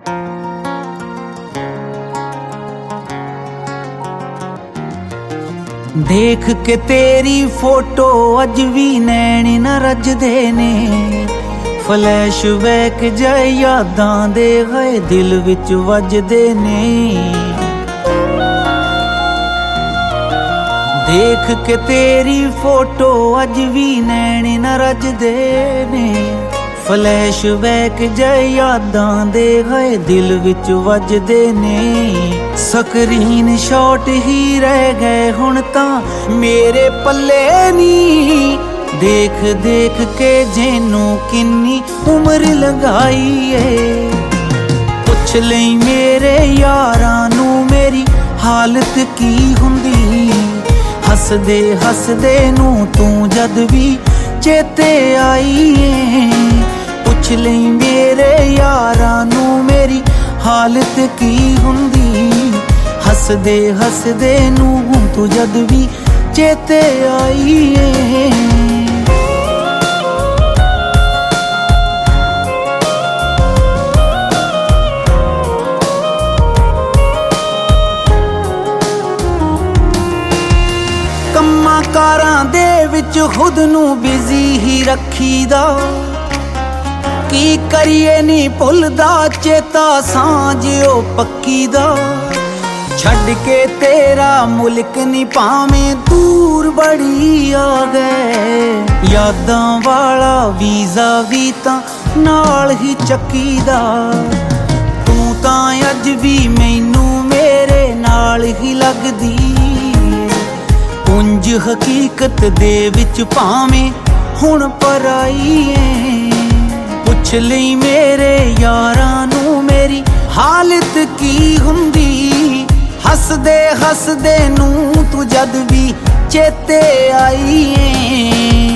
देख के तेरी फोटो अज भी नैन न रजदे ने, फ्लैश बैक जाए यादां दे गए दिल विच वजदे ने। देख के तेरी फोटो अज भी नैन न रजदे ने, फ्लैश बैक जाए यादां दे गए दिल विच वजदे ने। स्क्रीन शॉट ही रह गए हुण तां मेरे पल्ले नी, देख देख के जेनू किन्नी उम्र लगाई है। पुछ लई मेरे यारां नू मेरी हालत की हुंदी, हसदे हसदे नू तू जद भी चेते आई है। पुछ लई मेरे यारां नू मेरी हालत की हुंदी, हसदे हसदे नू तू जद भी चेते आई है। ਕੰਮਾਂ ਕਾਰਾਂ ਦੇ ਵਿੱਚ ਖੁਦ ਨੂੰ ਬਿਜ਼ੀ ਹੀ ਰੱਖੀਦਾ, ਕੀ ਕਰੀਏ ਨੀ ਭੁੱਲਦਾ ਚੇਤਾ ਸਾਂਝ ਉਹ ਪੱਕੀ ਦਾ। ਛੱਡ ਕੇ ਤੇਰਾ ਮੁਲਕ ਨੀ ਭਾਵੇਂ ਦੂਰ ਬੜੀ ਆ ਗਏ, ਯਾਦਾਂ ਵਾਲਾ ਵੀਜ਼ਾ ਵੀ ਤਾਂ ਨਾਲ ਹੀ ਚੱਕੀਦਾ। ਤੂੰ ਤਾਂ ਅੱਜ ਵੀ ਮੈਨੂੰ ਮੇਰੇ ਨਾਲ ਹੀ ਲੱਗਦੀ, ਉਂਝ ਹਕੀਕਤ ਦੇ ਵਿੱਚ ਭਾਵੇਂ ਹੁਣ ਪਰਾਈ ਏ। ਪੁੱਛ ਲਈ ਮੇਰੇ ਯਾਰਾਂ ਨੂੰ ਮੇਰੀ ਹਾਲਤ ਕੀ ਹੁੰਦੀ, ਹੱਸਦੇ ਹੱਸਦੇ ਨੂੰ ਤੂੰ ਜਦ ਵੀ ਚੇਤੇ ਆਈ ਏ।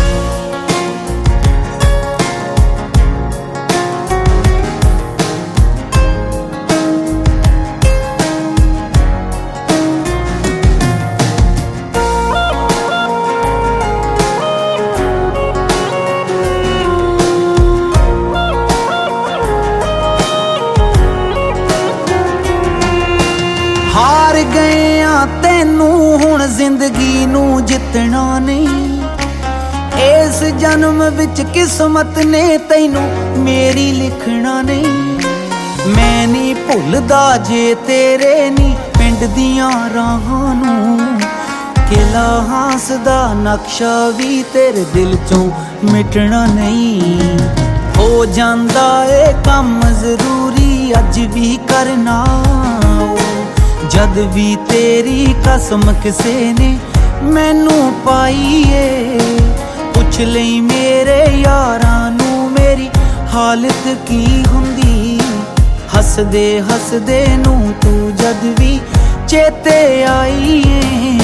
ਹਾਰ ਗਏ ਆ ਤੈਨੂੰ ਹੁਣ ਜ਼ਿੰਦਗੀ ਨੂੰ ਜਿੱਤਣਾ ਨਹੀਂ, ਇਸ ਜਨਮ ਵਿੱਚ ਕਿਸਮਤ ਨੇ ਤੈਨੂੰ ਮੇਰੀ ਲਿਖਣਾ ਨਹੀਂ। ਮੈਂ ਨਹੀਂ ਭੁੱਲਦਾ ਜੇ ਤੇਰੇ ਨੀ ਪਿੰਡ ਦੀਆਂ ਰਾਹਾਂ ਨੂੰ, ਕਿਲਾ ਹਾਸ ਦਾ ਨਕਸ਼ਾ ਵੀ ਤੇਰੇ ਦਿਲ ਚੋਂ ਮਿਟਣਾ ਨਹੀਂ। ਹੋ ਜਾਂਦਾ ਏ ਕੰਮ ਜ਼ਰੂਰੀ ਅੱਜ ਵੀ ਕਰਨਾ, ਜਦ ਵੀ ਤੇਰੀ ਕਸਮ ਕਿਸੇ ਨੇ ਮੈਨੂੰ ਪਾਈ ਏ। ਪੁੱਛ ਲਈ ਮੇਰੇ ਯਾਰਾਂ ਨੂੰ ਮੇਰੀ ਹਾਲਤ ਕੀ ਹੁੰਦੀ, ਹੱਸਦੇ ਹੱਸਦੇ ਨੂੰ ਤੂੰ ਜਦ ਵੀ ਚੇਤੇ ਆਈ ਏ।